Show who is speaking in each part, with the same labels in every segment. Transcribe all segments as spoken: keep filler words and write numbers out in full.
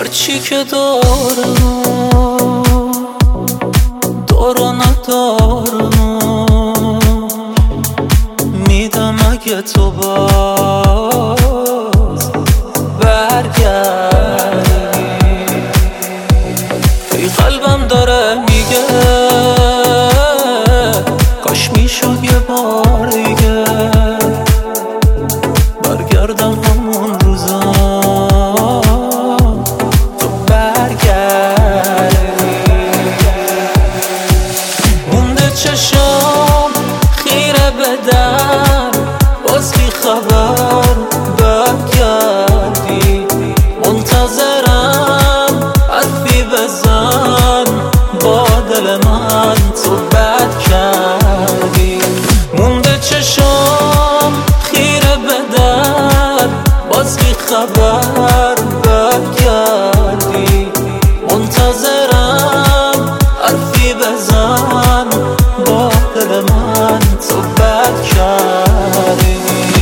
Speaker 1: هرچی که دارم دار و ندارم میدم اگه تو باز برگردی. ای قلبم داره میگه کاش میشد یه بار دیگه برگردم همون روزا تو برگردی. مونده چشام خیره به در باز بی خبر برگردی. منتظرم حرفی بزن با دل من تو بد کردی. مونده چشام خیره به در باز بی خبر برگردی. منتظرم حرفی بزن با دل من تو بد کردی.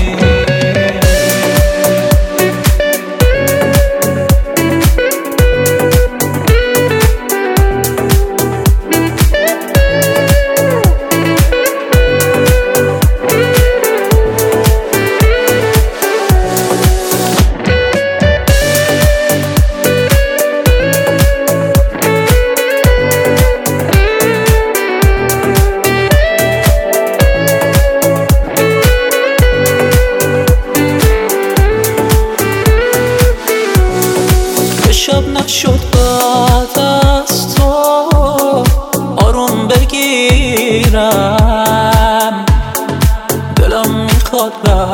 Speaker 1: شب نشد بعد از تو آروم بگیرم. دلم میخواد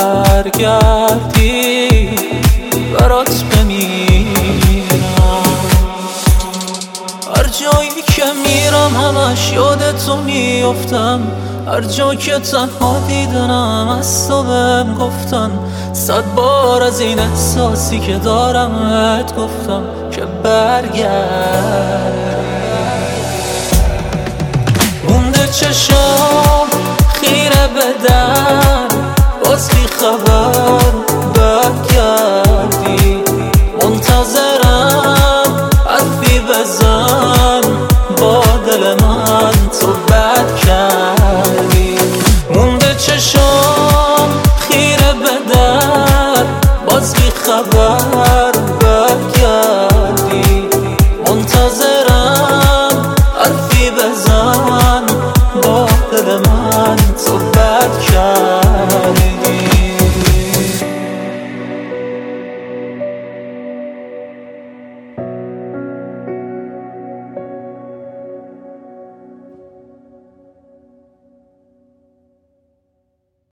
Speaker 1: برگردی برات بمیرم. هر جایی که میرم همش یاد تو میافتم. هر جا که تنها دیدنم از تو بهم گفتن. صد بار از این احساسی که دارم ات گفتم که برگرد. مونده چشم